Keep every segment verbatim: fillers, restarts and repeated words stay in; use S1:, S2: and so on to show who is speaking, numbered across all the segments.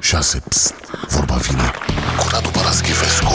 S1: șase. Psst, vorba vine cu Radu Paraschivescu.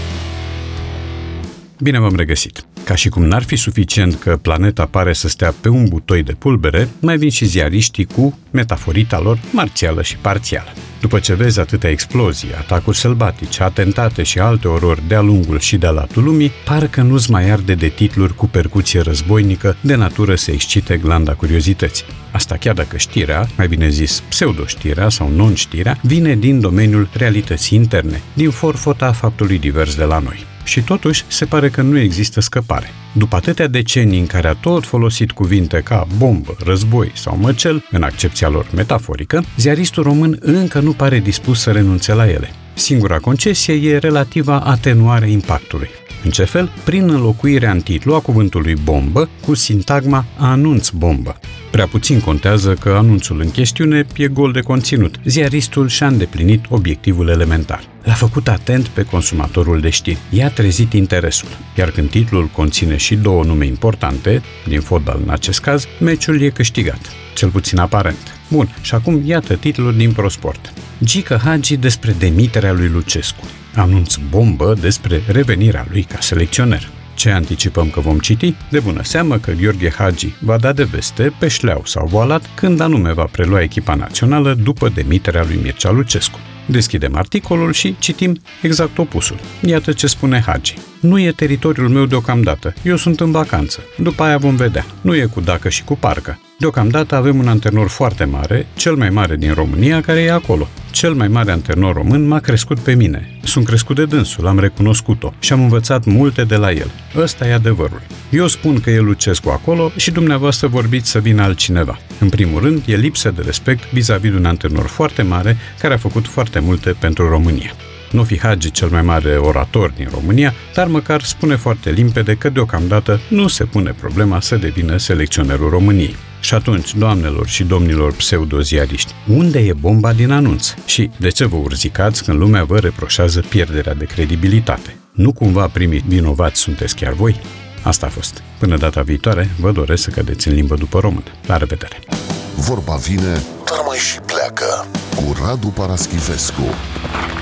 S2: Bine v-am regăsit! Ca și cum n-ar fi suficient că planeta pare să stea pe un butoi de pulbere, mai vin și ziariștii cu metaforita lor marțială și parțială. După ce vezi atâtea explozii, atacuri sălbatice, atentate și alte orori de-a lungul și de-a latul lumii, parcă nu-ți mai arde de titluri cu percuție războinică de natură să excite glanda curiozității. Asta chiar dacă știrea, mai bine zis pseudo-știrea sau non-știrea, vine din domeniul realității interne, din forfota faptului divers de la noi. Și totuși, se pare că nu există scăpare. După atâtea decenii în care a tot folosit cuvinte ca bombă, război sau măcel, în accepția lor metaforică, ziaristul român încă nu pare dispus să renunțe la ele. Singura concesie e relativa atenuare impactului. În ce fel? Prin înlocuirea în titlu a cuvântului bombă cu sintagma anunț bombă. Prea puțin contează că anunțul în chestiune e gol de conținut. Ziaristul și-a îndeplinit obiectivul elementar. L-a făcut atent pe consumatorul de știri. I-a trezit interesul. Iar când titlul conține și două nume importante, din fotbal în acest caz, meciul e câștigat. Cel puțin aparent. Bun, și acum iată titlul din ProSport. Gică Hagi despre demiterea lui Lucescu. Anunț bombă despre revenirea lui ca selecționer. Ce anticipăm că vom citi? De bună seamă că Gheorghe Hagi va da de veste pe șleau sau voalat când anume va prelua echipa națională după demiterea lui Mircea Lucescu. Deschidem articolul și citim exact opusul. Iată ce spune Hagi. Nu e teritoriul meu deocamdată. Eu sunt în vacanță. După aia vom vedea. Nu e cu dacă și cu parcă. Deocamdată avem un antrenor foarte mare, cel mai mare din România, care e acolo. Cel mai mare antrenor român m-a crescut pe mine. Sunt crescut de dânsul, am recunoscut-o și am învățat multe de la el. Ăsta e adevărul. Eu spun că e Lucescu acolo și dumneavoastră vorbiți să vină altcineva. În primul rând, e lipsă de respect vis-a-vis de un antrenor foarte mare care a făcut foarte multe pentru România. Nu fi Hagi cel mai mare orator din România, dar măcar spune foarte limpede că deocamdată nu se pune problema să devină selecționerul României. Și atunci, doamnelor și domnilor pseudoziariști, unde e bomba din anunț? Și de ce vă urzicați când lumea vă reproșează pierderea de credibilitate? Nu cumva primii vinovați sunteți chiar voi? Asta a fost. Până data viitoare, vă doresc să cădeți în limbă după română. La revedere!
S1: Vorba vine, dar mai și pleacă cu Radu Paraschivescu.